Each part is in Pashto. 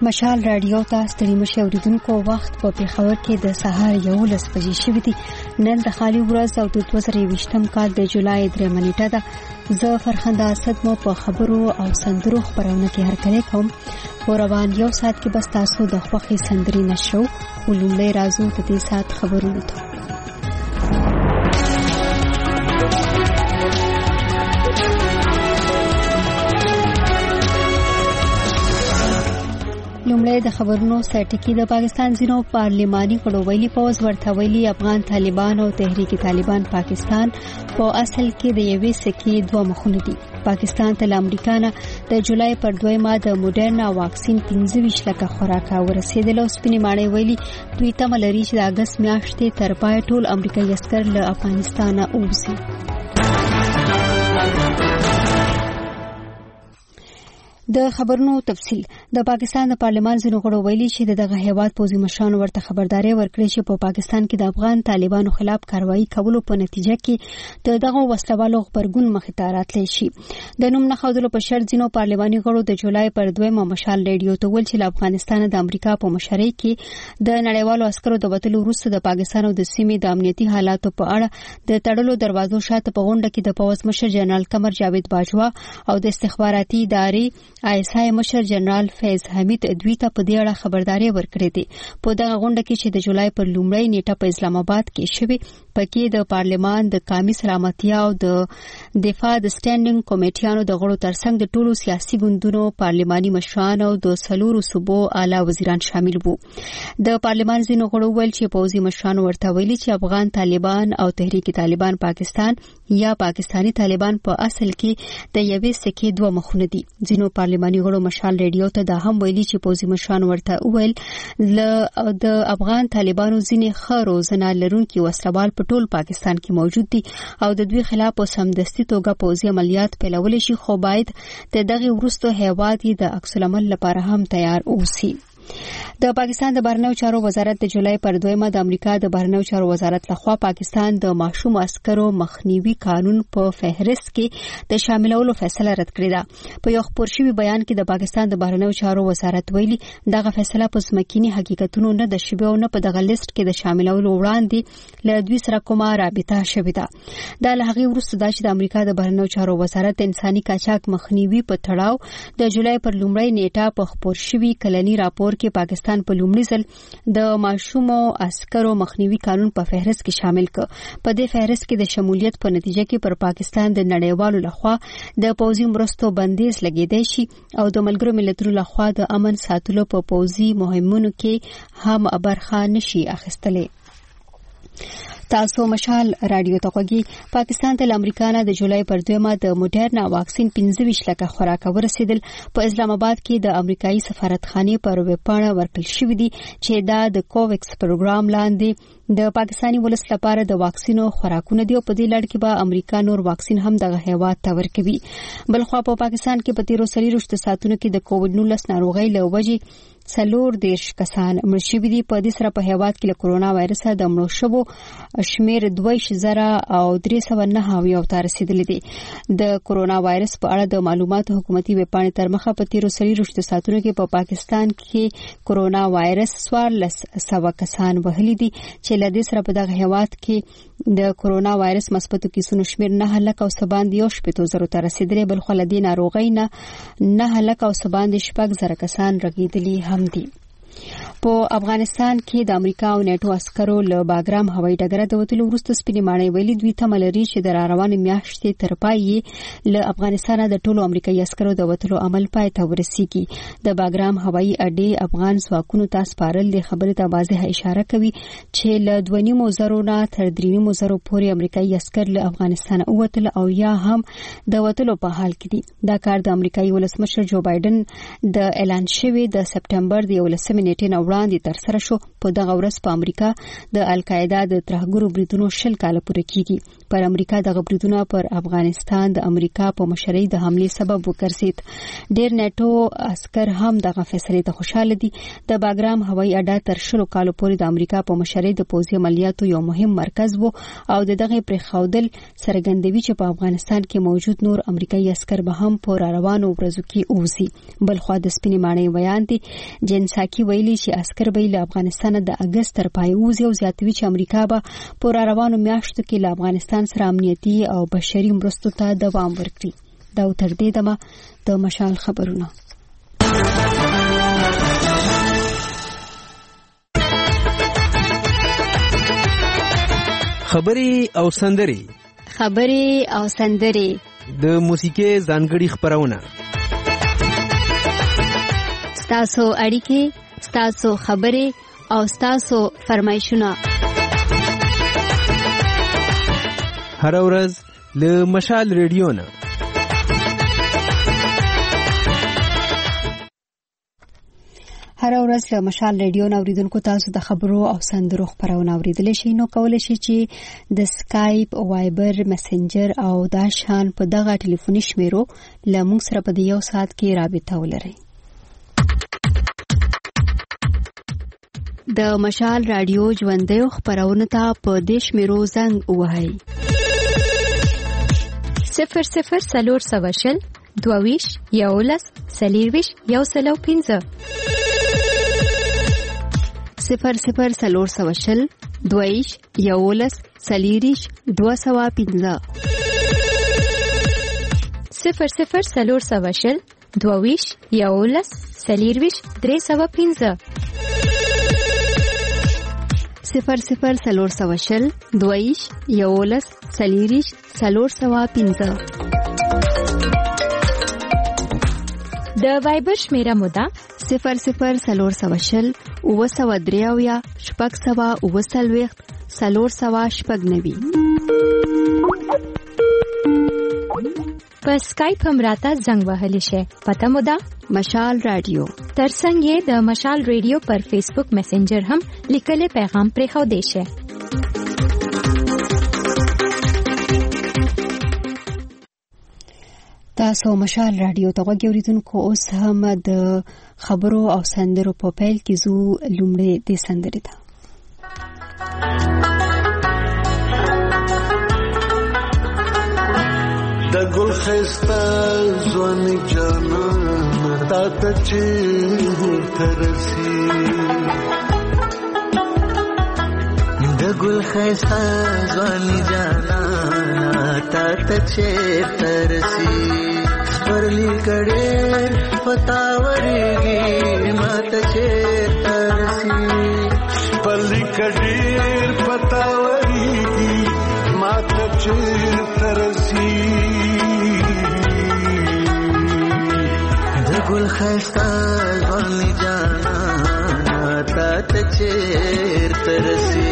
مشال رادیو ته ستړي مشه اوریدونکو وخت په پیښور کې د سهار 11 بجې شوې دي. نن د خالي ورځ او د 2020م کال د جولای 3 نیټه ده. زه فرخنده اسد مو په خبرو او سندرو خبرونه کې هرکلی کوم. په روان یو ساعت کې بس تاسو د خوښي سندري نشو ولومړی راځو د دې ساعت خبرونو ته. لومړی د خبرونو سرټکی. د پاکستان ځینو پارلماني غړو ویلي پوز ورته ویلي افغان طالبان او تحریک طالبان پاکستان په اصل کې د یوې سکې دوه مخونه دي. پاکستان ته امریکا نه د جولای پر 2 د موډرنا واکسین 25 لکه خوراک ورسېدل. او سپینې ماڼۍ ویلي دوی تمه لري چې د اگست میاشتې تر پای ټول امریکایي عسکر له افغانستان ووځي. د خبرونو تفصیل. د پاکستان د پارلمان ځینو غړو ویلي چې دغه هیواد پوځي مشرانو ورته خبرداري ورکړې چې په پاکستان کې د افغان طالبانو خلاف کاروایی کولو په نتیجه کې دغه وسلوالو خبرګون مخې ته راتلی شي. د نوم نه ښودلو په شرط ځینو پارلماني غړو د جولای پر 2 مشال ریډیو ته ویل چې له افغانستان د امریکا په مشرۍ کې د نړیوالو عسکرو د وتلو وروسته د پاکستان او د سیمې د امنیتي حالاتو په اړه د تړلو دروازو شاته په غونډه کې د پوځ مشر جنرال قمر جاوید باجوا او د استخباراتي ادارې ISI مشر جنرال فیض حمید دوی ته په دې اړه خبرداري ورکړې ده. په دغه غونډه کې چې د جولای پر لومړۍ نیټه په اسلام آباد کې شوې پکې د پارلمان د قومي سلامتۍ او د دفاع د سټینډینګ کمیټیانو د غړو ترڅنګ د ټولو سیاسي ګوندونو پارلماني مشران او د سلورو صوبو اعلی وزیران شامل وو. د پارلمان ځینو غړو ویل چې پوځي مشران ورته ویلي چې افغان طالبان او تحریک طالبان پاکستان یا پاکستانی طالبان په اصل کې د یوې سکې دوه مخونه دي. ځینو پارلماني غړو مشال ریډیو ته دا هم ویلي چې پوځي مشران ورته ویل د افغان طالبانو ځینې ښه روزنه لرونکي وسلوال په ټول پاکستان کې موجود دي او د دوی خلاف په سمدستي توګه پوځي عملیات پیلول شي، خو باید د دغه وروسته هیواد د عکس العمل لپاره هم تیار اوسي. د پاکستان د بهرنیو چارو وزارت د جولای پر 2 د امریکا د بهرنیو چارو وزارت لخوا پاکستان د ماشوم عسکرو مخنیوي قانون په فهرست کې د شاملولو فیصله رد کړې ده. په یو خبر شوی بیان کې د پاکستان د بهرنیو چارو وزارت ویلي دغه فیصله په ځمکني حقیقتونو نه د شوی او نه په دغه لیست کې د شاملولو وړاندې له دوی سره کومه رابطه شوې ده. دا له هغې وروسته چې د امریکا د بهرنیو چارو وزارت انساني قاچاق مخنیوي په تړاو د جولای پر لومړۍ نیټه په خبر شوی کلنی راپور کې پاکستان په لومړي ځل د ماشوم عسکرو مخنیوي قانون په فهرست کې شامل کړ. په دې فهرست کې د شمولیت په نتیجه کې پر پاکستان د نړیوالو لخوا د پوځي مرستو بندیز لګیدای شي او د ملګرو ملتونو لخوا د امن ساتلو په پوځي مهمونو کې هم برخه نشي اخیستلې. تاسو مشال رادیو ته غوږی. پاکستان ته امریکا نه د جولای پر 2 د موډرنا واکسین 25 لکه خوراک ورسېدل. په اسلام آباد کې د امریکایي سفارتخانه پر ویبپاڼه ورکړل شوې دي چې دا د کوویکس پروګرام لاندې د پاکستاني ولس لپاره د واکسینو خوراکونه دی او په دې لړ کې به امریکا نور واکسین هم دغه هیواد ته ورکوي. بلخوا په پاکستان کې په 13 ساعتونو کې د کووډ-19 ناروغۍ له وجې 40 کسان مړ شوي دي. په دې سره په هیواد کې له کورونا وایرس د مړو شوو شمیر 2309 ته رسیدلی دی. د کورونا وایرس په اړه د معلوماتو حکومتي ویبپاڼې تر مخه په 13 ساعتونو کې په پاکستان کې کورونا وایرس 1400 کسان وهلي دي چې له دې سره په دغه هیواد کې د کورونا وایرس مثبتو کیسونو شمیر 9,970,000 ته رسیدلی. بل خو له دې ناروغۍ نه 9,970,000 کسان رغېدلي هم دي. په افغانستان کې د امریکا او نیټو عسکرو له باګرام هوایي ډګره د وتلو وروسته سپینې ماڼۍ ویلي دوی تمه لري چې د راروانې میاشتې تر پای له افغانستانه د ټولو امریکایي عسکرو د وتلو عمل پای ته ورسیږي. د باګرام هوایي اډې افغان ځواکونو ته سپارل د خبرې ته واضحه اشاره کوي چې له 2,500 نه تر 3,500 پورې امریکایي عسکر له افغانستانه ووتل او یا هم د وتلو په حال کې دي. دا کار د امریکایي ولسمشر جو بایدن د اعلان شوی د سپټمبر د 11 نیټې نه وړاندې ترسره شو. په دغه ورځ په امریکا د القاعده د ترهګرو بریدونو 20 کال پوره کیږي. پر امریکا دغه بریدونه پر افغانستان د امریکا په مشرۍ د حمله سبب وګرځید. ډیر نیټو عسكر هم دغه فیصله ته خوشاله دي. د باګرام هوایي اډه تر 20 کال پورې د امریکا په مشرۍ د پوځي عملیاتو یو مهم مرکز وو او دغه پرخودل سرګندوي چې په افغانستان کې موجود نور امریکایي عسكر به هم په روانو ورځو کې اوسي. بل خو د سپینې ماڼۍ بیان دي جنساکي ویلي چې عسكر به له افغانستان د اگست تر پای اوسي او زیاتوي چې امریکا به په روانو میاشتو کې له افغانستان سره امنیتي او بشري مرستو ته دوام ورکړي. دا تر دې دمه د مشال خبرونه. خبري او سندري د موسیقي ځانګړي خبرونه. ستاسو اړیکې، ستاسو خبرې او ستاسو فرمایشونه هر ورځ له مشال ریډیو نه. هر ورځ له مشال ریډیو نه اوریدونکو تاسو د خبرو او سندرو خبرونه اوریدلی شئ. نو کولای شئ چې د سکایپ، وایبر، میسنجر او دا شان په دغه ټلیفوني شمیرو له موږ سره په یو ساعت کې رابطه ولرئ. د مشال رادیو ژوندۍ خبرونه ته په دې شمیرو زنګ ووهئ. 00 22 11 40 105 00 22 11 40 205 00 22 11 40 305 00 22 11 40 305. د وایبر شمیره مودا 00 903 شپږ سوه 490. په سکایپ هم راته زنګ وهلی شي. پته مودا مشال رادیو. ترڅنګ یې د مشال ریډیو پر فیسبوک میسنجر هم لیکل پیغام پرې خو دی شي. تاسو مشال رادیو ته غوږی اوریدونکو. اوس هم د خبرو او سندرو په پیل کې زو لومړی د سندرې ته. د ګل خسته ځواني جانا تا ته چې ترسي. د ګل خسته ځواني جانا تا ته چې ترسي. پرلی کړي پتاورېږي ماته چې ترسي. پرلی کړي پتاورېږي ماته چې ترسي. د ګل خسته ځواني جانا تا ته چې ترسي.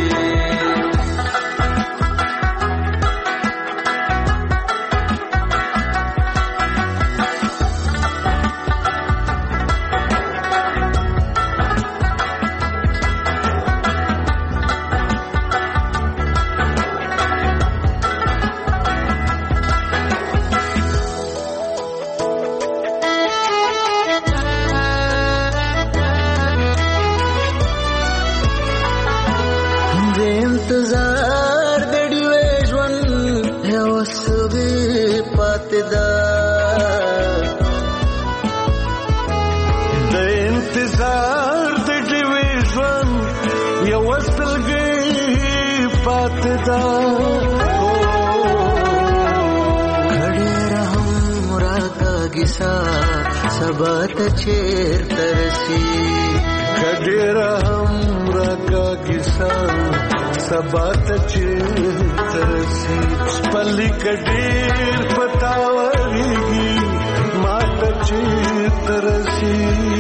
سبات چیر ترسی کډیر هم راکا کیسا سبات چیر ترسی. پلی کډیر پتاورېږي ماته چیر ترسی.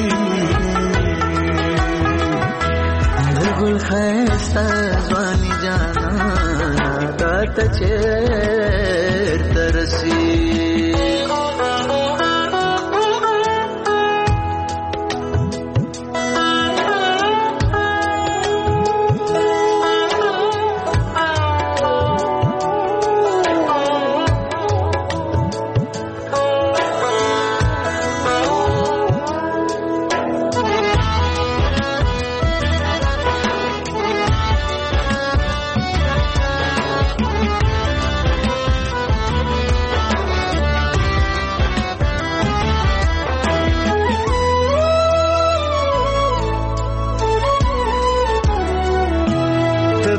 د ګل خسته ځواني جانا تا ته چیر ترسی.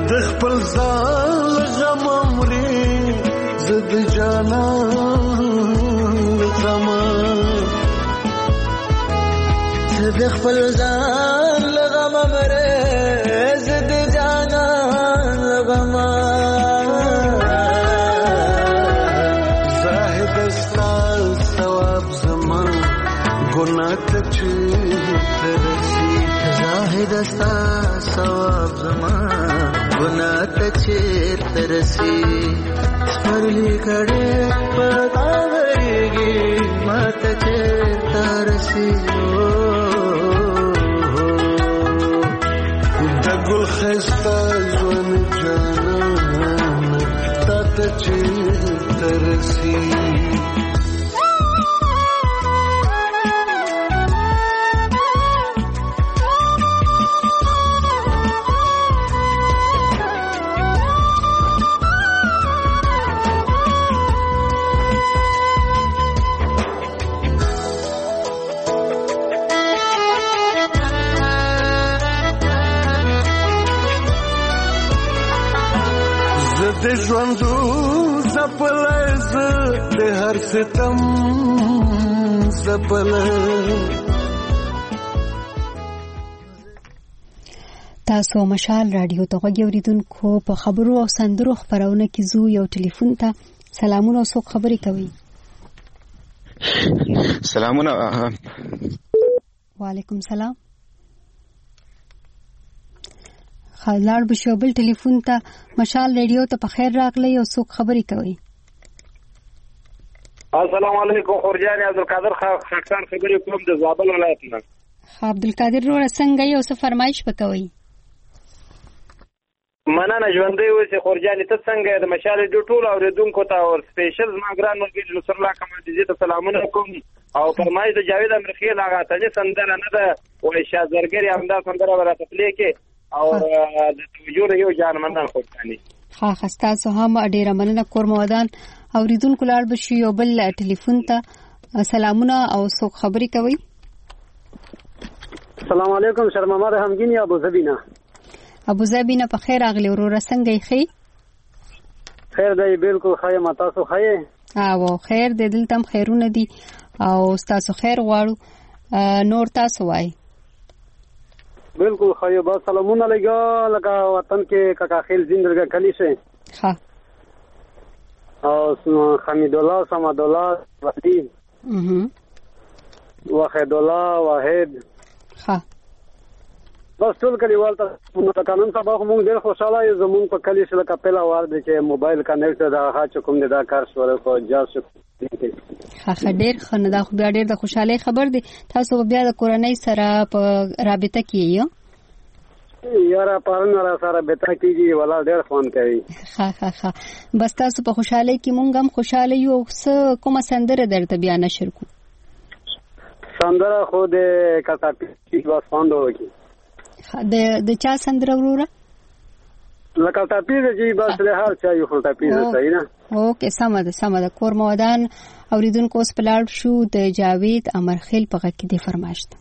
د خپل ځان غم مري زد جانان غم د خپل ځان غم مري زد جانان غم زاهد استا ثواب زمان ګناه ته ترسي زاهد استا ثواب زمان ګناه ته ترسي سپرلی کړه پتاوريږي ماته ترسي د ګل خسته ژوند جانان ته ترسي د ژوندو زپلای زه د هر ستم زپلای. تاسو مشال رادیو ته غوږی اوریدونکو په خبرو او سندرو خبرونه کې زو یو ټلیفون ته سلامونه او څوک خبرې کوي. سلامونه. وعلیکم سلام. خلار بشوبل ټلیفون ته مشال رادیو ته په خیر راغلی او څوک خبرې کوي. السلام علیکم خورجان عبدالقادر خاکسان خبرې کوم د زابل ولایت نه. عبدالقادر وروره څنګه یو څه فرمایش وکوي؟ مننه ژوندۍ اوسې خورجان ته څنګه د مشال رادیو ټول اوریدونکو ته او سپیشل زما ګران ملګري نصر الله کمالدیزي ته سلامونه کوم او فرمایش د جاوید امرخیل هغه اتلې سندره نه ده وایي شازرګري همدا سندره ورته پلی کې او د توجه یو جان مننه خورجاني. ها خستاسو هم ډیره مننه کور مودان اوریدونکو لاړ بشي یو بل ټلیفون ته سلامونه او څوک خبرې کوي. السلام علیکم شرمامه همګینی ابو زبینا. ابو زبینا په خیر اغلی وروره څنګه یې خې؟ خیر دی بالکل خیر ما تاسو خیر؟ او خیر دی دلته خیرونه دي او تاسو خیر غواړو نور تاسو وای. بالکل خیر با سلامونه لګا لکه وطن کې کاکا خیل زندګی کلی شه. ها او حمید الله سمد الله وحید واحد الله واحد. ها بس ټول کلیوال ته قانون سبا موږ ډېر خوشاله یو زمونږ په کلی سره کپلا وار دي چې موبایل کنیکټ دا ها کوم دا کار شوړ کو جاس ها ډېر خنه دا خو بیا ډېر د خوشاله خبر دي. تاسو بیا د کورنۍ سره په رابطه کې یو یاره پرونه را سره بتا کیږي ولا ډېر فون کوي. ها بس تاسو په خوشاله کې مونږ هم خوشاله یو. څه کومه سندره درته بیان نشر کو؟ سندره خو د کاتاپی واس فاندو کی د چا سندره وروره؟ لکه ټاپی دی بس له هر چا یو ټاپی دی صحیح نه. اوکې سمه ده کور مودان اوریدونکو اوس پلاړ شو د جاوید امرخیل په غږ کې دی فرمایش ده.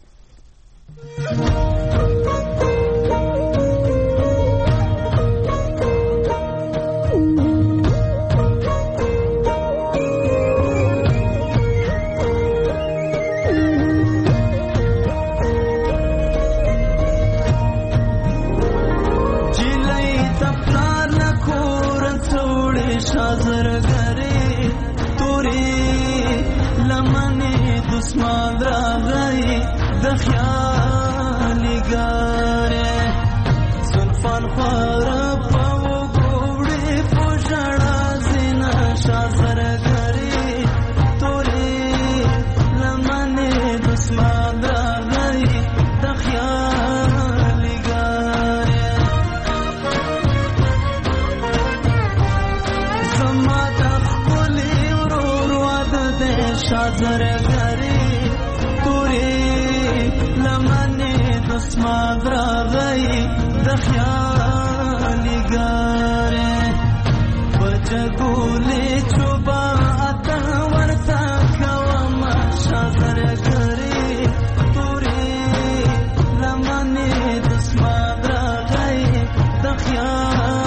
Yeah.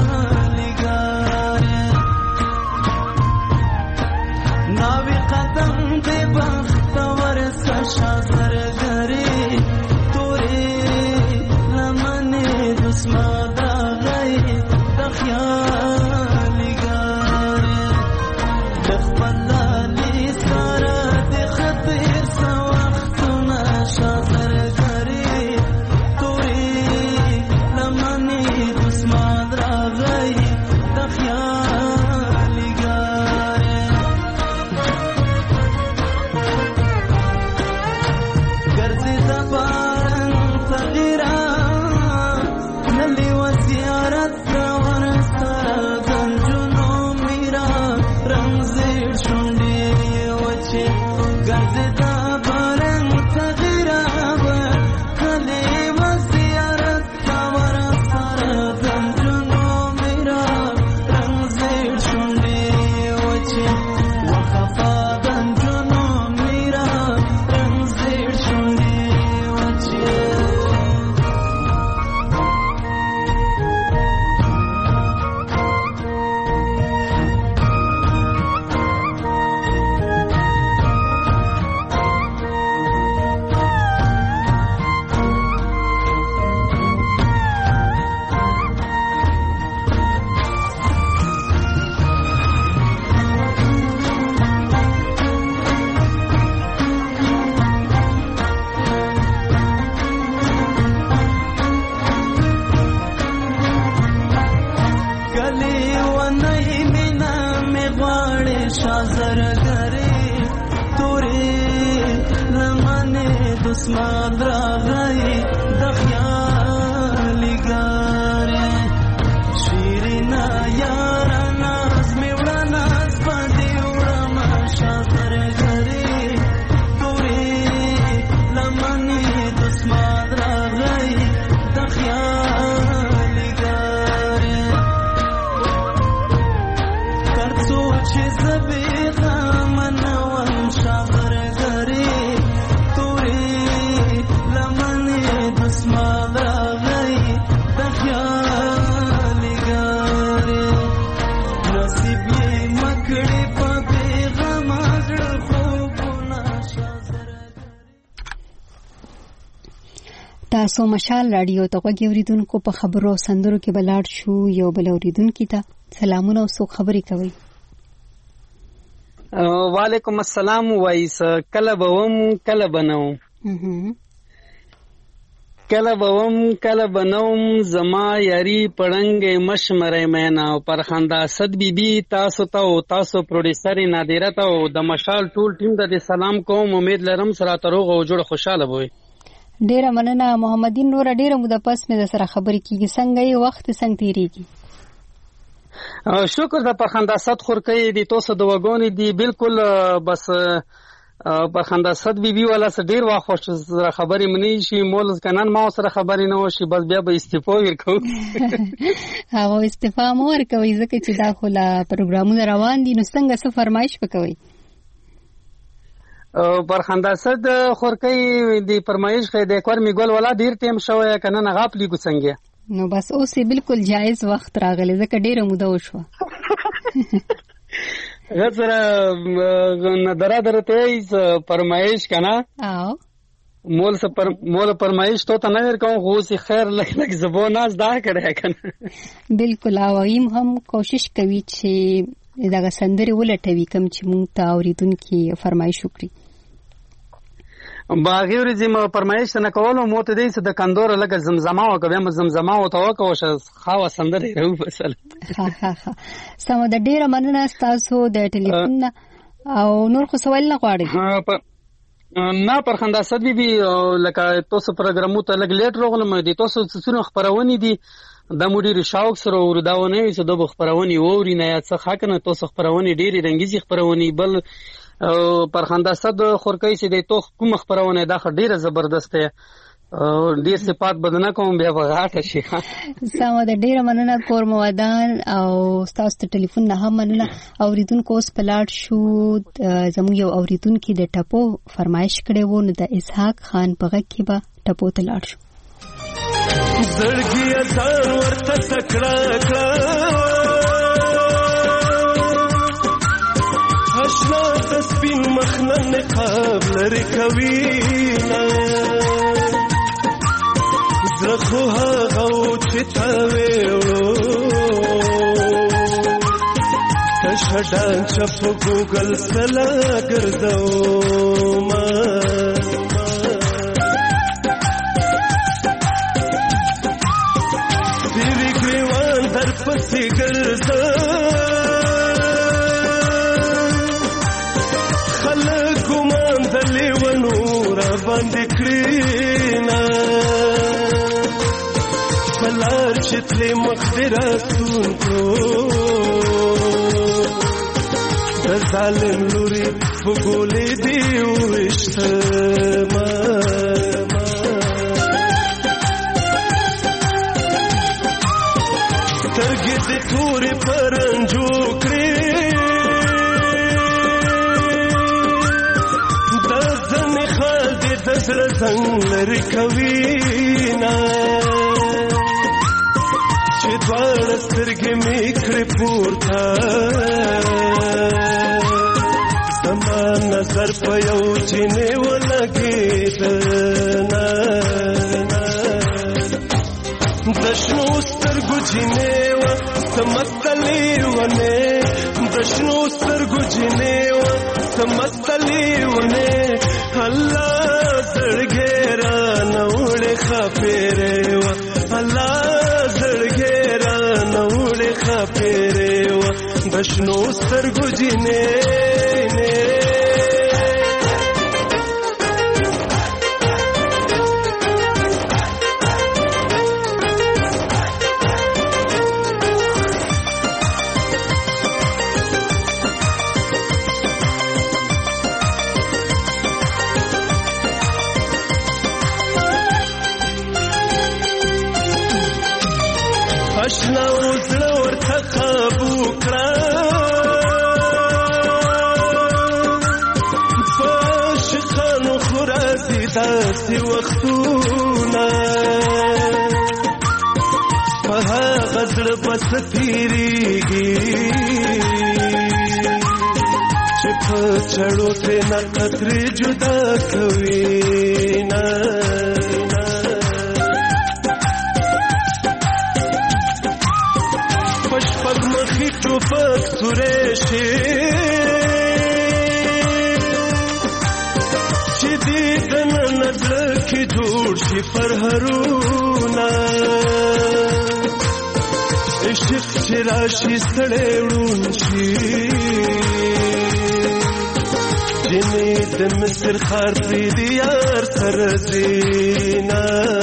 تاسو مشال رادیو ته غوږی اوریدونکو په خبرو سندرو کې بلاړ شو یو بل اوریدونکو ته سلامونه او څوک خبرې کوي. وعلیکم السلام وایس کله بوم کله بنوم کله بوم کله بنوم زما یاری پړنګ مشمره مینا پر خندا صد بیبي تاسو ته او تاسو پروډوسر نادره ته او د مشال ټول ټیم ته سلام کوم. امید لرم سره تروغ او جوړ خوشاله وي. ډیره مننه محمدین نور. ډیره موده پس مې د سره خبرې کیږي. څنګه یې وخت څنګه تیریږي؟ شکر د پرخنداست خورکې دي تاسو د وګونې دي بالکل بس پرخنداست بیبي والا سره ډیر واخ خوش سره خبرې منی شي مول کنن ما سره خبرې نه وشي بس بیا به استعفا ورکو. هغه استعفا مور کوي ځکه چې دا خو لا پروګرامونه روان دي. نو څنګه څه فرمایش وکوي؟ پرخنداست خورکې دی فرمایش خې د کور میګول ولا ډیر ټیم شوی کنه نه غاپلی کو څنګه. نو بس اوس بالکل جایز وخت راغلی ځکه ډیره موده وشو. غزره ندره درته فرمایش کنه او مول فرمایش ته نه ورکوم خو سي خیر لګ زبوناز دا کړه کنه. بالکل اوایم هم کوشش کوي چې دا سندري ولټوي کوم چې مونږ ته اوریدونکو فرمایش وکړي. باغی ورځې ما فرمایش نه کولو مو ته دې د کندور لګ زمزمه او کوم زمزمه او توقع وش خاصه سندري راو بسل. سم د ډیره مننه تاسو د ټلیفون او نور خو سوال نه غواړي. نه پرخنداست بیبي لکه تاسو پروګرامو ته لګ لیټ راغلم دي تاسو څونه خبرونه دي د مدیر شاوک سره وروداونه چې د خبرونه ووري نه یا څه حق نه تاسو خبرونه ډيري رنگيزي خبرونه بل پرخنداست خورکې چې د تو کوم خبرونه دا ډیره زبردست ده ډیر صفات بدنه کوم بیا وغاټه شي. سم د ډیره مننه کور مودان او تاسو ته ټلیفون نه هم مننه. اوریدونکو اوس پلاټ شو زموږ یو اوریدونکو د ټپو فرمایش کړي وو نو د اسحاق خان په غږ کې به ټپو ته لاړ شو. زړګي ځان ورته سکړه کړه حشنا تسبین مخنه نقاب لري کوي زخو هغه چې تا ویو شډان چپ ګوګل سلا ګرځو ما دیوی ګریوان در پسې ګرځو خلک ګمان د لیونو را باندې کړینا پلار چې تلې مخدراتون کو د ظالم لوري وګولې دی وشته ما ترګې دې تورې پرنجو کړې د ځنې خال دې د زړه زنګ لرې کوي نه چې دواړه سترګې مې کړې پورته زما نظر په یو چینې ولګېد نه د شنو سترګو چینې وه ته مستلې ونې د شنو سترګو چینې وه ته مستلې ونې الله زړګې رانه وړې ښاپېرې وه الله زړګې رانه وړې ښاپېرې وه د شنو سترګو جینې اشنا وزړه ورته قابو کړه په عاشقانو خو راځي داسې وختونه په هغه زړه بس تېرېږي چې په چړو ترېنه قطرې جدا کوي نه پګمخې ټوپک سورې شي چې دې دننه زړه کې جوړ شي پرهرونه عشق چې راشي ستړی ړوند شي جنې د مصر ښار پرې د یار سره ځي نه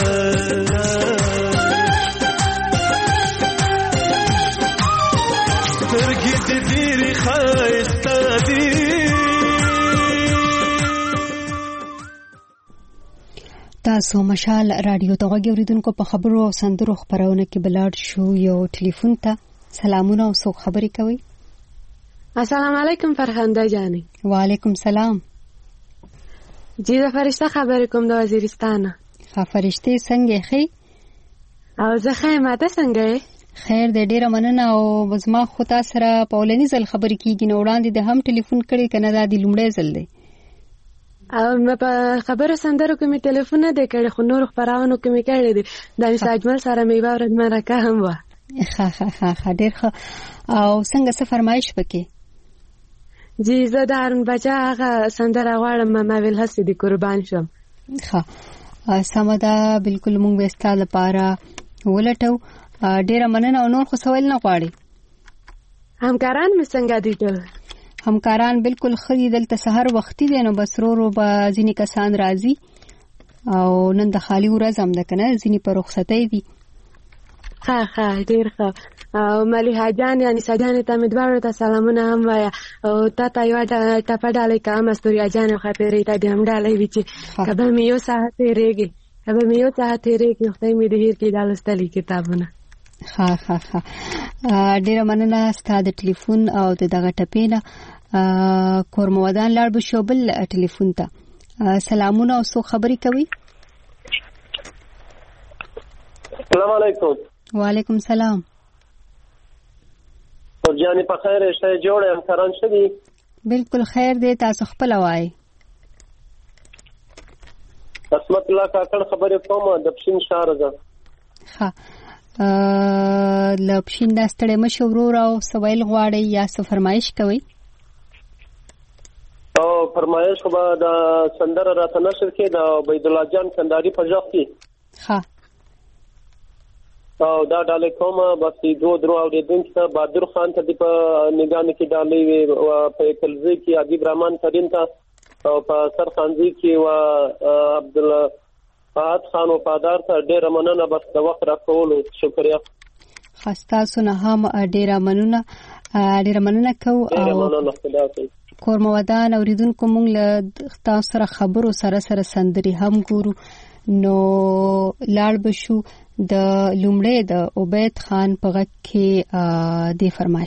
تاسو مشال رادیو ته غوږی اوریدونکو په خبرو او سندرو خبرونه کې بلاړ شو یو ټلیفون ته سلامونه او څوک خبرې کوي السلام علیکم فرخنده جانی وعلیکم سلام جی زه فرشته خبرې کوم د وزیرستان ښه فرشته څنګه ښې او زه ښه ماته څنګه خیر دې ډیره مننه او زما خو تاسو سره په ولني ځل خبرې کیږي نو وړاندې د هم ټلیفون کړي کنه دا د لومړی ځل دی او مې په خبرو سندرو کې مې ټلیفون نه دی کړی خو نور خبرونه کې مې کړی دی د اجمل سره مې باور مرکه هم و ښه ډیر ښه او څنګه څه فرمایش وکې جی زه د هارون بچا هغه سندره غواړم ما ویل هسې دې قربان شم ښه سمه ده بالکل موږ به ستا لپاره ولټو ډیره مننه او نور خو سوال نه غواړي همکاران مې څنګه دي ټول همکاران بالکل خري دلته سحر وختي دي نو بس رو به ځینې کسان راځي او نن د خالی ورځ هم ده کنه ځینې په رخصتۍ دي ښه ډیر ښه او ملیحه جان یعنی سجانې ته مې دواړو ته سلامونه هم وایه او تا ته یوه ټپه ډالۍ کوم استوریا جان او ښاپېرۍ ته دې هم ډالۍ وي چې که به مې یو ساعت تېرېږي خدای مې دې هېر کړي دا لوستلي کتابونه ښه ډیره مننه ستا د ټلیفون او د دغه ټپې نه کورمودان لاړ به شو بل ټلیفون ته سلامونه او څوک خبرې کوي السلام علیکم وعلیکم سلام جانې په خیر شته جوړ همکاران ښه دي بالکل خیر دی تاسو خپل وایي عصمت الله کاکړ خبرې کوم د پښین ښار ده ښه لپشین دا ستړی مشه ورور او سویل غواړي یا څه فرمایش کوي؟ او فرمایش خو به د سندره راته نشر کې د عبید الله جان کنداري په ځخ کې ها او دا ډالې کومه بس درو اوریدونکو ته بهادر خان ته په نگاه کې ډالې په کلزي کې ادیب رحمان کریم ته او په سرخانزي کې و عبد الله فهد خان وفادار ته ډېر مننه بس د وخت راکولو شکریا. خستا سونه هم ډېر مننه کو او کورم ودان اوریدونکو مونږ له تاسو سره خبرو سره سندري هم ګورو نو لاړ بشو د لومړی د عبید خان په غږ کې د فرمایش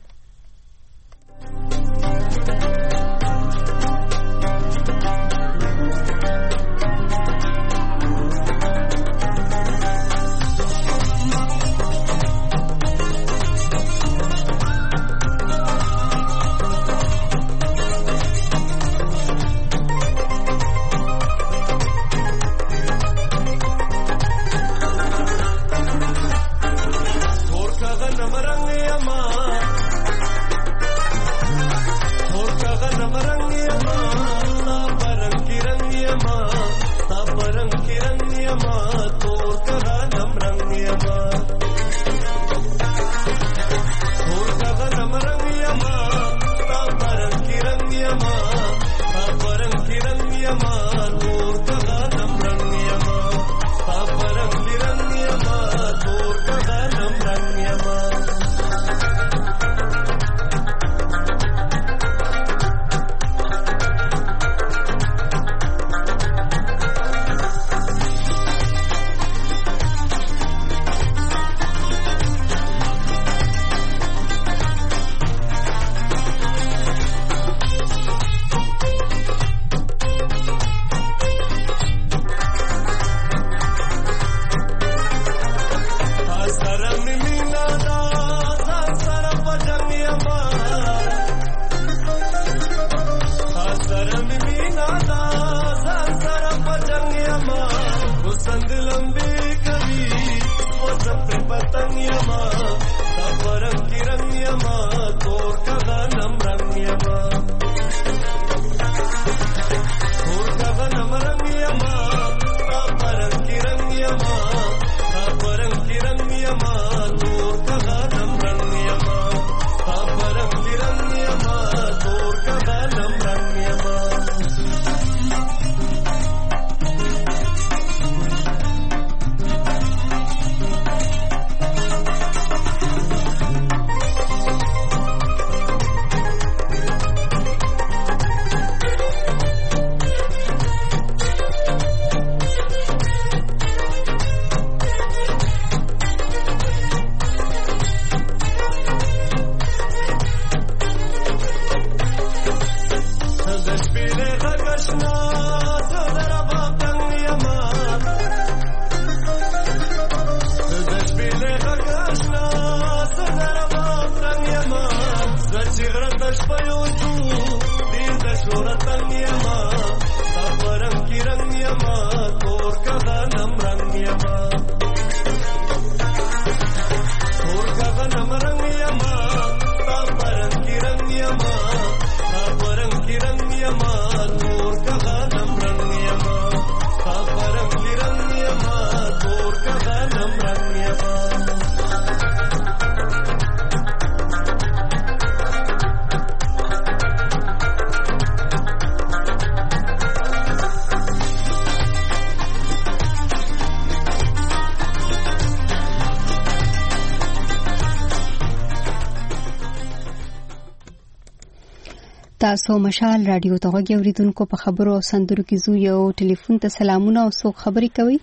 تاسو مشال رادیو ته غوږی اوریدونکو په خبرو او سندرو کې زو یو ټلیفون ته سلامونه او څوک خبري کوي؟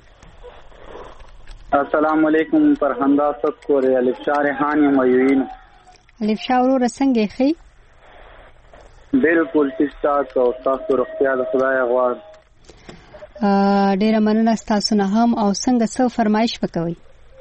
السلام علیکم فرهندا سکور الف شاه ریحان مېوین الف شاه ورو څنګه خي؟ بالکل تاسو او تاسو روغتیا د خدای غواړ. ډیره مننه تاسو نه هم او څنګه څو فرمایش وکوي؟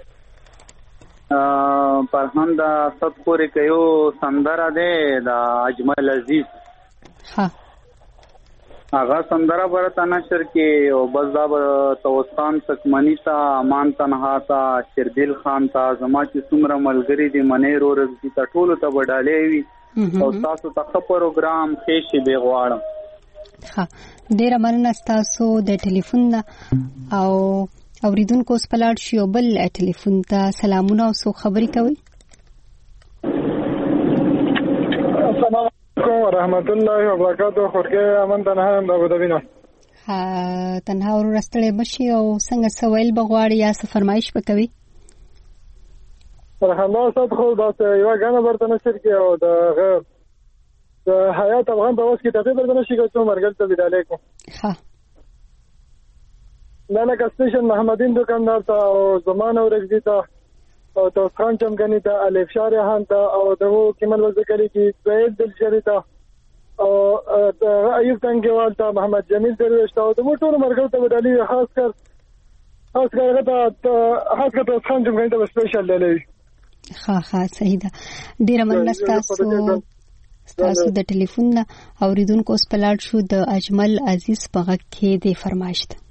فرهندا سکور کيو سندره ده د اجمل عزیز ها هغه سندره برته نشر کې او بس دا توستان تکمنی تا امان تنها تا شردل خان تا زما چې څومره ملګری دي منیر او رضی تا ټول ته وډالې وي او تاسو ته پروګرام کې شي به غواړم. ها ډیر مننه تاسو د ټلیفون او اوریدونکو سپلاړ شو بل ټلیفون ته سلامونه او سو خبري کوي. السلام علیکم ورحمت الله وبرکاته. خورګه امن تنها د ابوظبی نه تنها ورستړې بشي او څنګه سوال بغواړي یا څه فرمایش وکوي. الحمدلله صد خو دا یو غانه برته نشر کې او د حیات افغان په واسه کې تقریبا برته نشي کوم مرګل ته ویل علیکم. ها لاله کستیشن محمدین دکاندار ته او زمانه ورګدی ته او توس خان چمګنی ته الف شارحان ته او دغه کمل وزکلی کې زید دلشری ته او ایوب تنگیوال ته محمد جمیل درویش ته او د ټول مرګل ته ودالي خاص کر توس خان چمګنی ته سپیشل للی. ها صحیح ده. ډیر مننه تاسو د ټلیفون اوریدونکو سپلاړ شو د اجمل عزیز په غږ کې د فرمایش ده.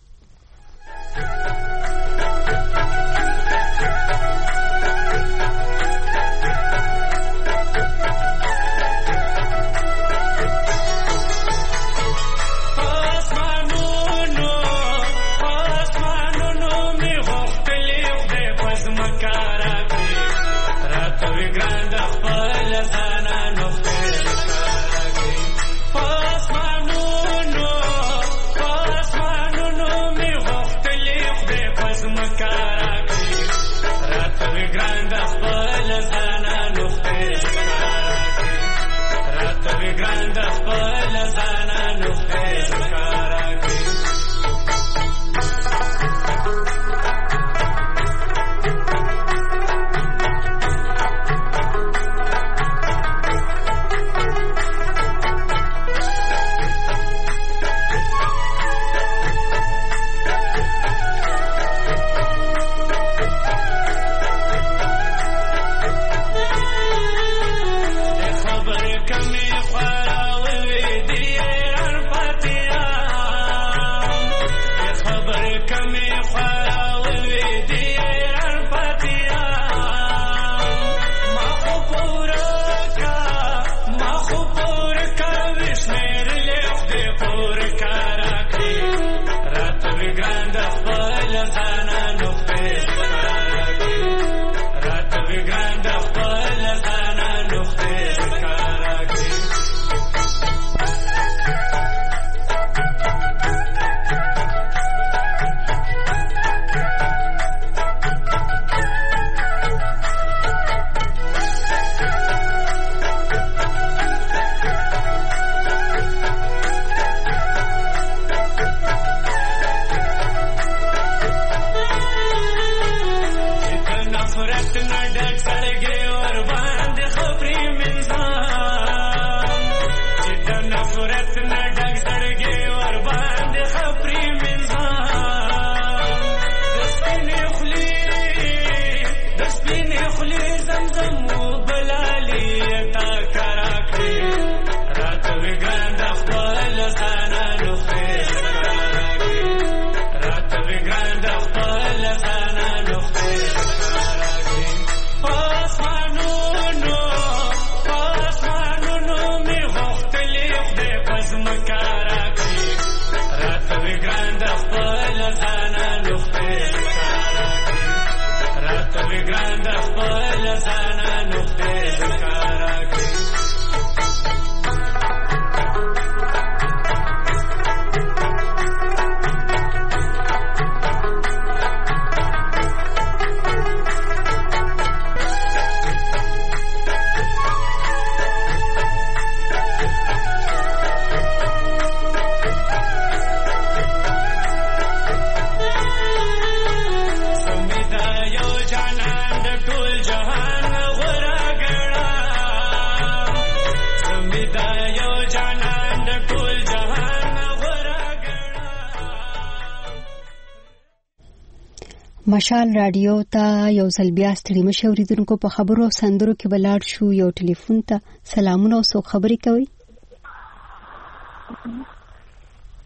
مشال رادیو ته یو ځل بیا ستړي مشه اوریدونکو په خبرو او سندرو کې بلاړ شو. یو ټلیفون ته سلامونه او سو خبري کوي.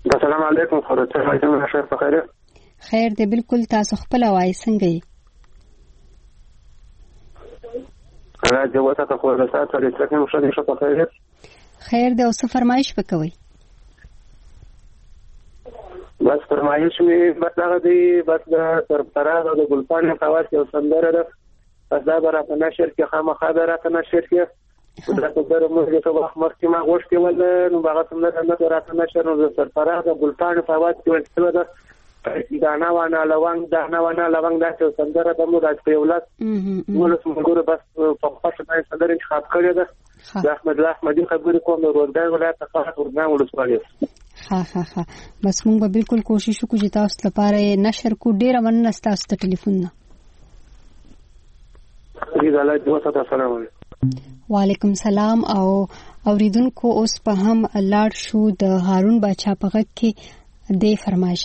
السلام علیکم خورته راځم شه په خیر خیر دې بالکل تاسو خپل وای څنګه یې راځه وته ته خو له ساعت لري څنګه مشه دې په خیر خیر دې اوس فرمایش وکوي بس فرمایش می بس هغه دی بس د سرفراز او د ګلپان په واس یو سندره ده بس دا برابر نشر کې خامخا راته نشر کې دا څنګه موږ ته وخت مخکې ما غوښتي ول نو هغه څنګه نه راته نشر نو د سرفراز او ګلپان په واس کې ول ده دانا وانا لوانګ دا چې سندره د مو راځي په ولادت موږ څنګه بس په خاصه باندې سندره انتخاب کړی ده د احمد الله احمدي خبرې کوم روزګار ولایت څخه ورغان ولسوالۍ ها بس موږ به بالکل کوشش وکړو چې تاسو لپاره نشر کو ډیره مننه تاسو ته ټلیفون نه وعلیکم سلام او اوریدونکو اوس په هم لاړ شو د هارون باچا په غږ کې د فرمایش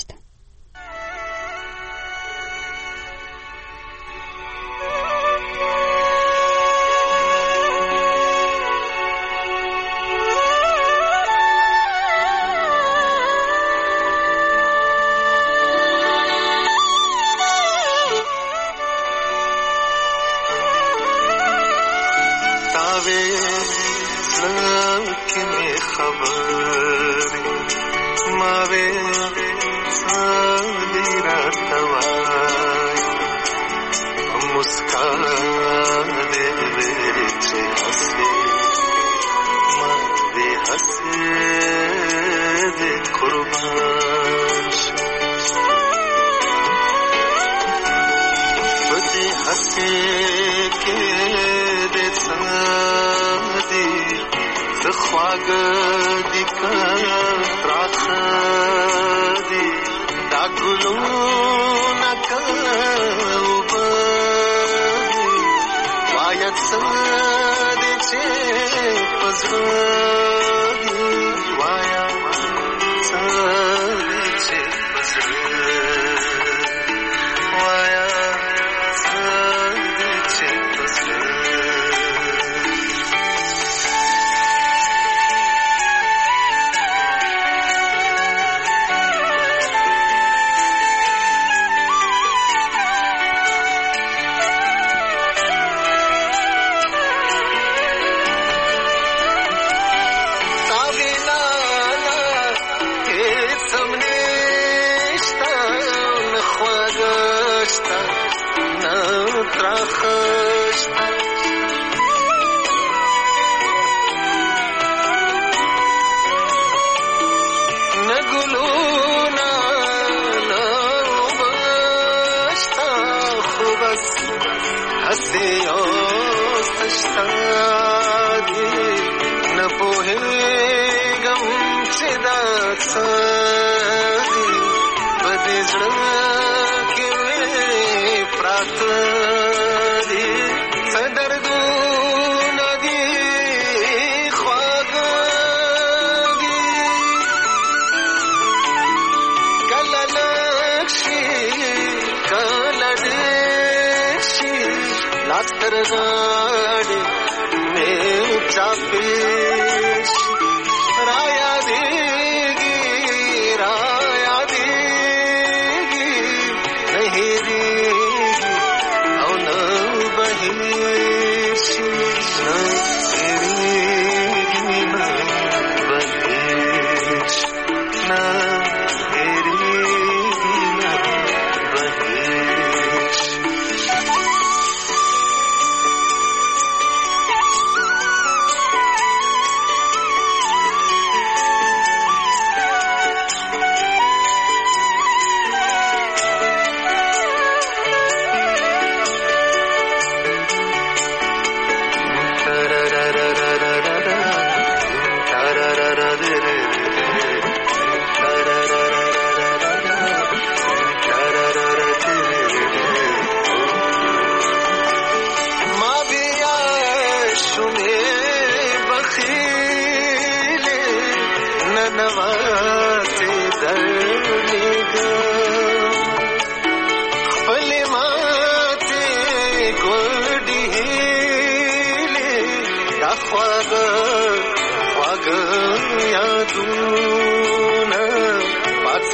خواږه یادونه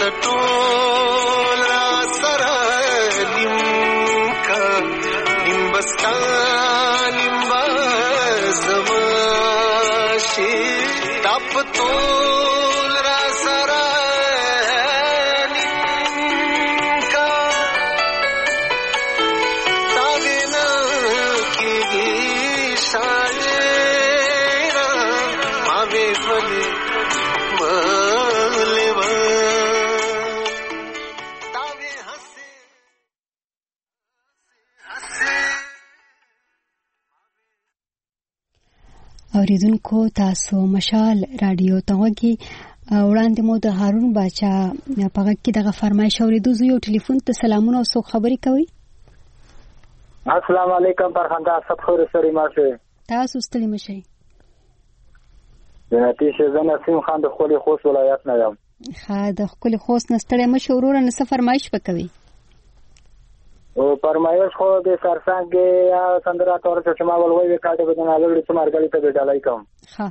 ټول را سره نیم کا نیم بستا نیم بازماشي تپ ټول را سره نیم کا تاوینا کېږي شاعره ماوې ولې اوریدونکو تاسو مشال رادیو ته وګورئ. وړاندې مو د هارون باچا په غږ کې دغه فرمایش اوریدو. زه یو ټلیفون ته سلامونه او څوک خبرې کوي. السلام علیکم فرخنده سب خور سری ماشه تاسو ستړي مشئ. جنتی شه نسیم خان د خپل خوست ولایت نه یم. ها د خپل خوست نستړی مشه وروره نه فرمایش وکوي. او فرمایش خو د سرسنګ یا سندرا تور څه ما ولوي کاټه بدن الګړي سمارګړي ته ډالای کوم. ها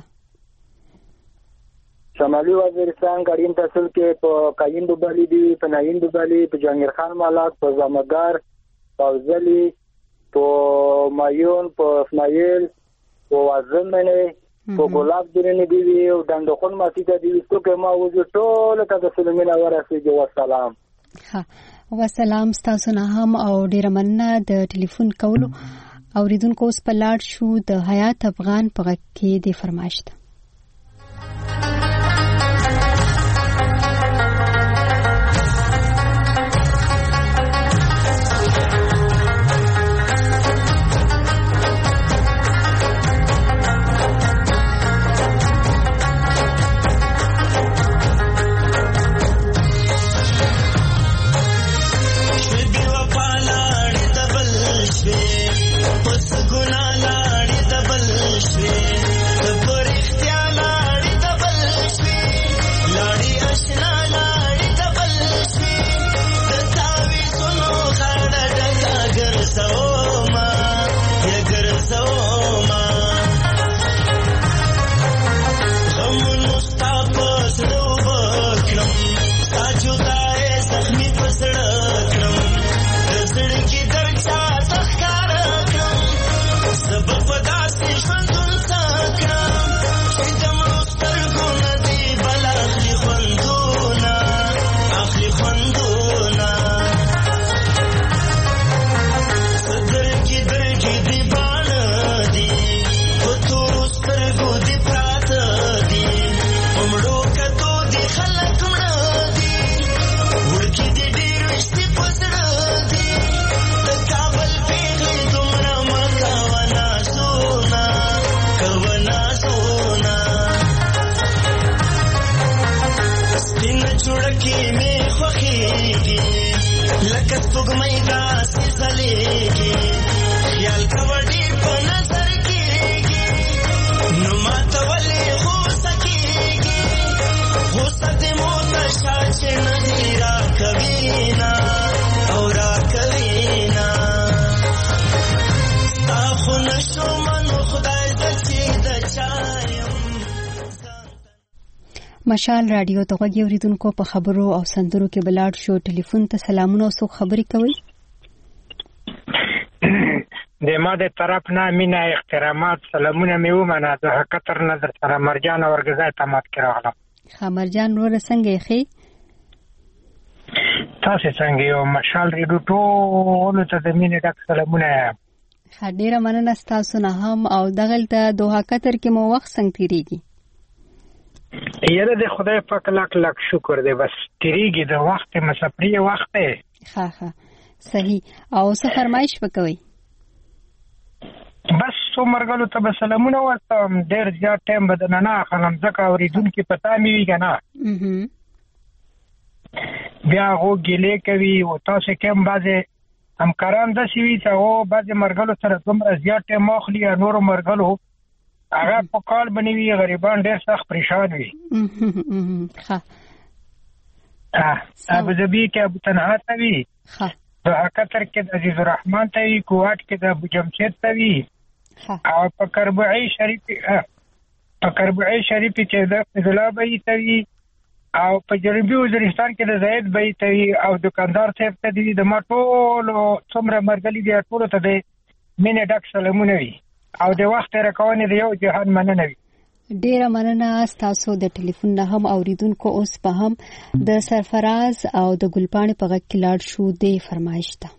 شمالي وزیرستان غړین تحصیل کې په کاین دوبالي دی په ناین دوبالي په جهانگیر خان مالاک په زمګار فوزلی په مایون په اسماعیل په وازمنه په ګلاب درنه دی او دندخون ماتي ته دی څو کې ما وځو ټول ته د سلمین اورسیږي والسلام. ها وسلام تاسو نه هم او ډیر مننه د ټلیفون کولو. اوریدونکو اوس په لاړ شو د حیات افغان په غږ کې د فرمایش ته. مشال رادیو ته غوږی اوریدونکو په خبرو او سندرو کې بلاړ شو. ټلیفون ته سلامونه او څوک خبرې کوي. د ما د طرف نه مینا احترامات سلامونه مې ومنه. د حقیقت نظر سره مرجان اورګزای ته مات کړم. ها مرجان ور څنګه یې تاسو څنګه یو مشال ریډو ټول ته د مینې ډک سلامونه. ها ډیره مننه تاسو نه هم او دغلته دوه قطر کې مو وخت څنګه تیریږي. یاره د خدای پاک لاک لاک شکر دی بس تیریږي د وخت مسافري وخت دی. ها ها صحیح. او څه فرمایش وکوي. بس څو مرګلو ته به سلامونه ورته ډېر زیات ټایم به د نه اخلم ځکه اورېدونکي پتا مې وي که نه بیا هغو ګیلې کوي او تاسو کې هم بعضې همکاران داسې وي چې هغو بعضې مرګلو سره دومره زیات ټایم اخلي یا نورو مرګلو هغه په کال باندې وي غریبان ډېر سخت پریشان وي. ابوظبي کې ابو تنها ته وي، دوحه قطر کې د عزیز الرحمن ته وي، کوټ کې د ابو جمشید ته وي او په کربوعي شریف کې چې د فضل الله بهي ته وي او په جنوبي وزیرستان کې د زید بیت او دکاندار صاحب ته دي د ما ټولو څومره مرګلي دي ټولو ته د مینې ډک سلامونه وي او د وخت راکونې د یو جهان مننه وي. ډیره مننه تاسو د ټلیفون نه هم اوریدونکو. اوس په هم د سرفراز او د ګلپاڼې په غږ کې لاړ شو د فرمایش ته.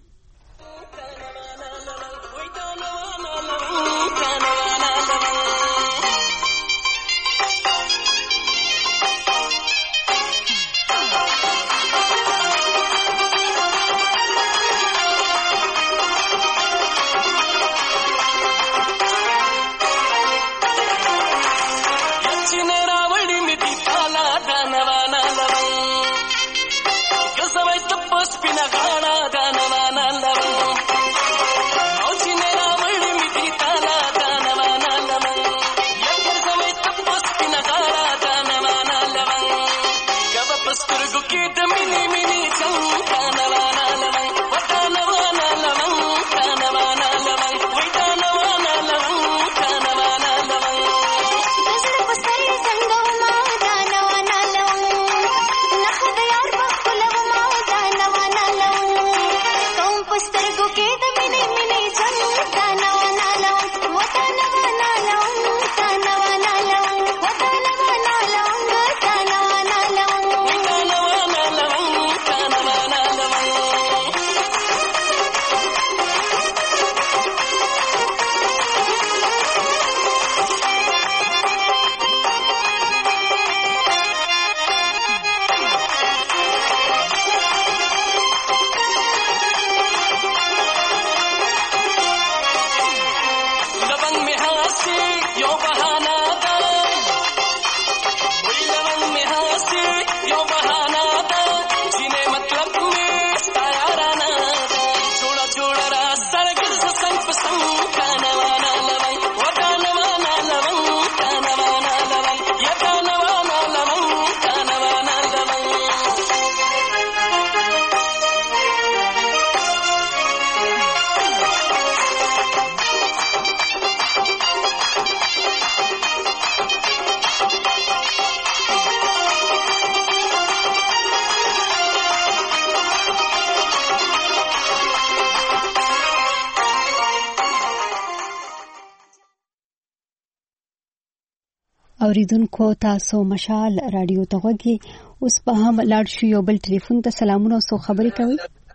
اوریدونکو تاسو مشال رادیو ته غوږی. اوس په هم لاړ شو یو بل ټلیفون ته. سلامونه او خبرې کوي.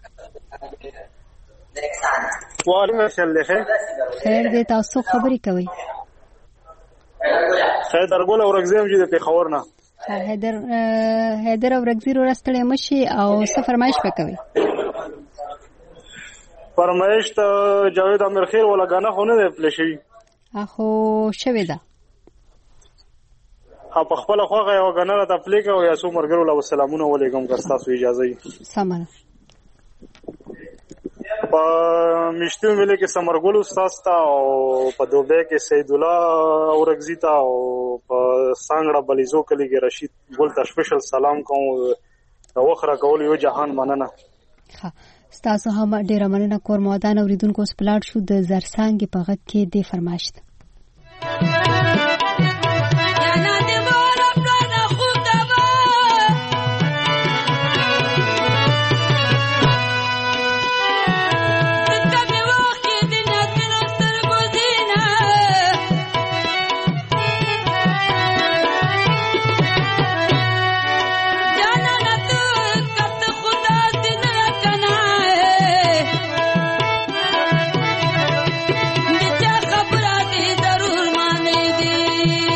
وعلیکم السلام. خیر دې تاسو خبرې کوي. حیدر ګل اورګزیم چې د پیښور نه. حیدر اورګزیر ورستړی مشي او څه فرمایش وکوي. فرمایش ته جاوید امیر خیر ولا غانا خو نه پلی شي. اخو شوی دا. په خپل خوغه یو غنره ته پلیک او یا سو مرګرو له سلامونه علیکم که تاسو اجازه یې سمه په مشتو ویلې کې سمرګل استاد تا او په دوبه کې سید الله اورګزی تا او په سانګړه بلیزو کلی کې رشید ګل ته سپیشل سلام کوم. وخره کول یو جهان مننه. ها تاسو هم ډیره مننه. کور مودان اوریدونکو سپلاټ شو د زرسانګ په غږ کې د فرمایش خبرات ضرور مانے دی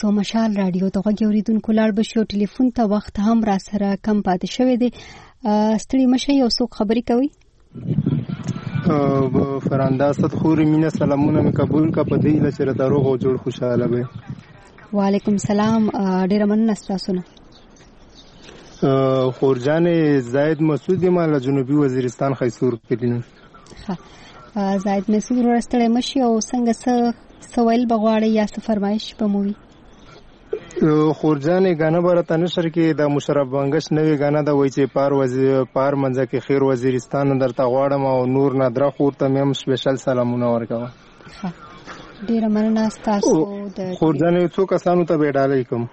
تاسو مشال رادیو ته غوږ اوریدونکو لاړ بشو ټلیفون ته وخت هم را سره کم پاتې شوی دی ستړي مشه یو څوک خبرې کوي فراندا ست خوري مینا سلامونه مې قبول کا پدې لچره دروغ او جوړ خوشاله به وعلیکم سلام ډیر مننه تاسو نه خورجان زاید مسعود مال جنوبي وزیرستان خیسور کلین زاید مسعود ورستړی مشي او څنګه سوال بغواړي یا څه فرمایش به موي خورجان غانا برته نشر کې د مشرف بنگش نوې غانا د وای چې پار منځه کې خیر وزیرستان درته غواړم او نور نادره خور ته مم سپیشل سلامونه ورکوم ډیر مننه تاسو د خورجان څو کسانو ته ډالۍ کوم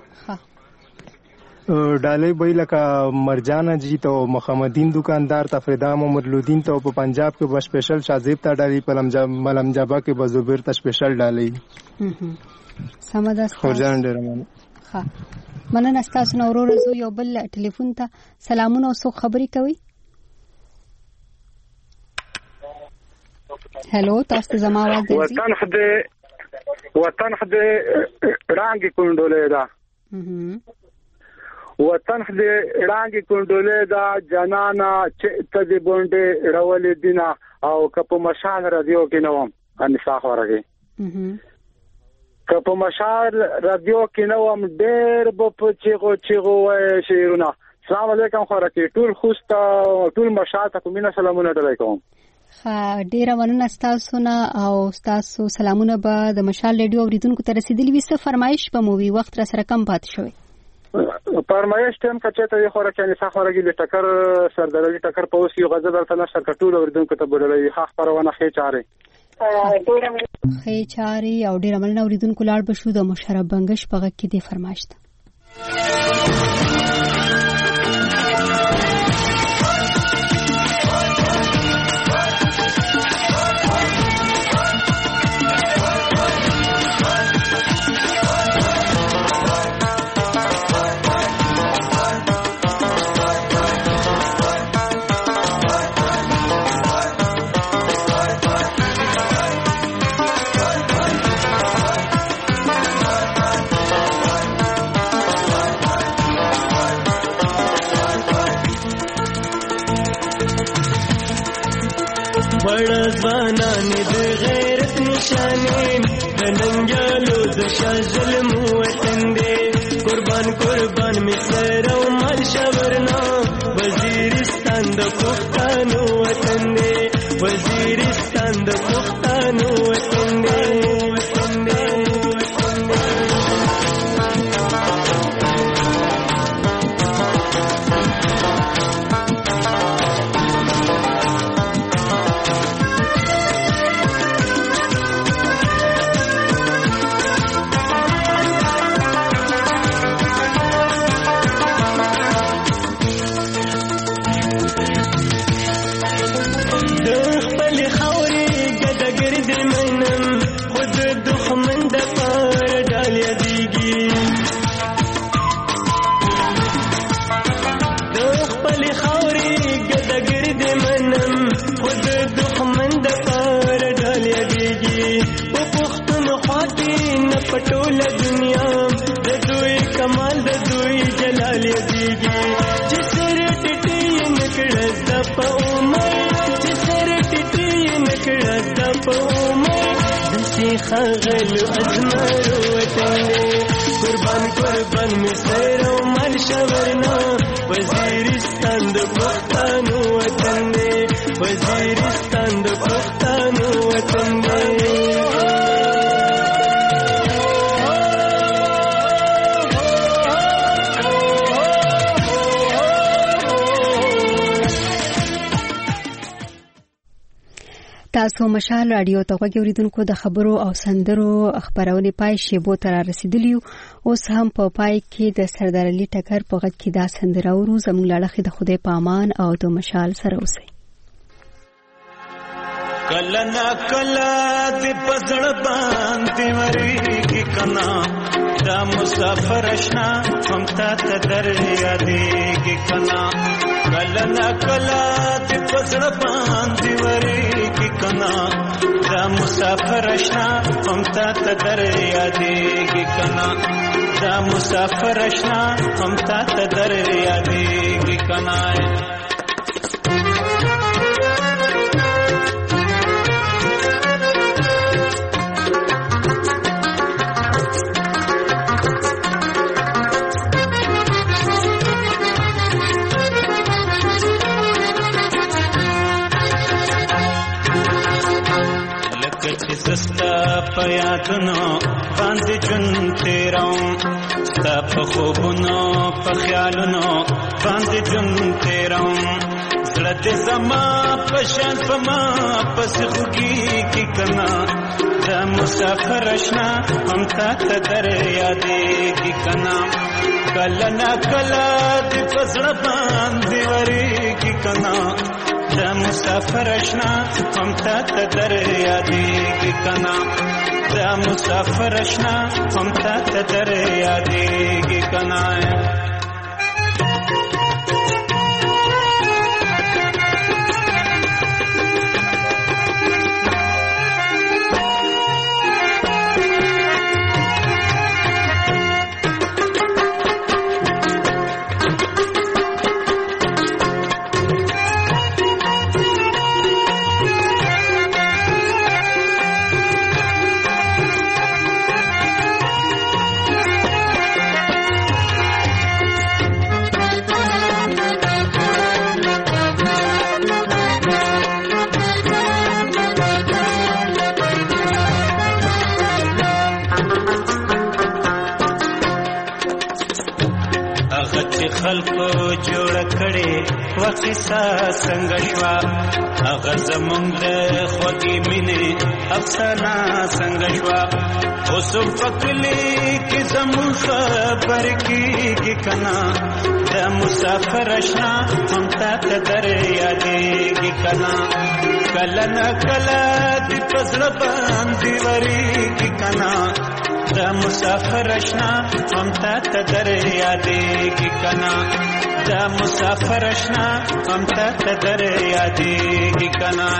ډالۍ به لکه مرجان جی ته محمدین دکاندار ته فریدا محمد لودین ته په پنجاب کې به سپیشل شازیب ته ډالۍ په ملم جابا کې به زبیر ته سپیشل ډالۍ سمدا خورجان ډیر مننه ها مننه تاسو نو ورور زو یو بل ټلیفون ته سلامونه او څو خبرې کوي هالو تاسو زما आवाज دی وطن خدای رانګ کونډولې دا وطن خدای رانګ کونډولې دا جنانا چې ته دې بونډې راولې دینا او کپ مشال رادیو کې نوم ان صاح ورغی کپ مشال رادیو کې نوم ډېر په چیغو وای شیرونه السلام علیکم خورکه ټول خوستا ټول مشال ته کومه سلامونه علیکم ډیره مننه تاسو نه او تاسو سلامونه به د مشال ریډیو اوریدونکو ته رسیدلی وي څه فرمایش به مووي وخت را سره کم پات شوی فرمایش تم کچته یې خوراک نه سخورګی د ټکر سردرلی ټکر پوس یو غزه درته نشر کټول اوریدونکو ته بدلې حق پرونه خې چاره خې چاره او ډیره مننه اوریدونکو لاړ بشو د مشرف بنگش په غږ کې دی فرمایش ده ځوانانې د غیرت نشانې د ننګیالو د شاه ظلم وطن دی قربان مې سر او مال شورنا وزیرستان د پښتانو وطن دی وزیرستان د پښتانو وطن دی پټوله دنیا د دوی کمال د دوی جلال دیږي چې سر ټټي نکړه د په عمر چې سر ټټي نکړه د په عمر دسي خغل ازمر وطن قربان مې سر او مال شورنا وزیرستان د پښتانو وطن دی وزیرستان د پښتانو وطن دی تاسو مشال رادیو ته غوږ اوریدونکو د خبرو او سندرو خبرونه پای شیبو تر رسیدلی اوس هم په پای کې د سردار علي ټکر په غږ کې دا سندره ورو زموږ لړخې د خدای پامان او د مشال سره اوسئ کله نا کله د پزړ باندې وریږي کنا دا مسافر شنا هم تا ته در یادېږي کنا کله نا کله د پزړ باندې وریږي کنا دا مسافر اشنا هم تا ته در یادېږي کنا دا مسافر اشنا هم تا ته در یادېږي کنا سستا په یادونو باندې ژوند تېروم ستا په خوبونو په خیالونو باندې ژوند تېروم زړه دې زما په شان په ما پسې خوږېږي کنه دا مسافر اشنا هم تا ته در یادېږي کنه کله نا کله دې په زړه باندې ورېږي کنه دا مسافر اشنا هم تا ته در یادېږي کنا دا مسافر اشنا هم تا ته در یادېږي کنا خلکو جوړ کړي وقصه څنګه شوا هغه زمونږ د خوږې مینې افسانه څنګه شوا اوس په کلي کې زمونږ خبر کېږي کنه دا مسافر اشنا هم تا ته در یادېږي کنه کله نه کله دې په زړه باندې ورېږي کنه دا مسافر اشنا هم تا ته در یادېږي کنا دا مسافر اشنا هم تا ته در یادېږي کنا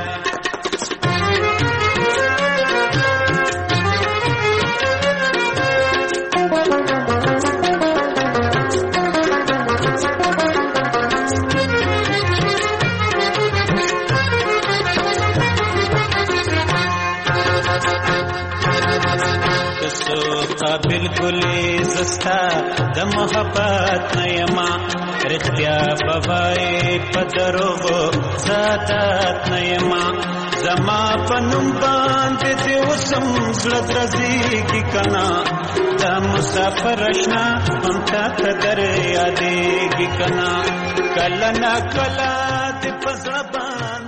بالکل زستا د محبت نیما رښتیا بوای په دروغو ذاتات نیما زما په نوم باندې دې وسم زړه درځيږي کنا دا مسافر اشنا هم تا ته در یادېږي کنا کله نا کله دې په زړه